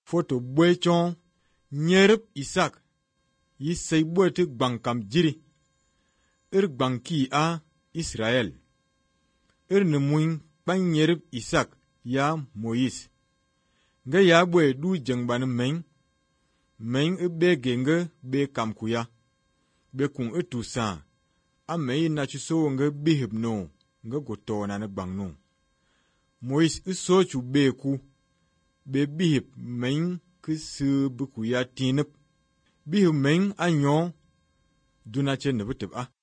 foto bwe chong nyerep Isak yi sei bwe te bankam jiri banki a Israel ne muin ban nyerep Isak ya Moïse nga ya bwe du jengban men be genge be kamkuya be kun tusa a mai na ci so nga bihib no nga gotona na bang no Moïse so chu be ku be bihib men kisi buku ya tinip bihib men anyo duna ce ne bitib a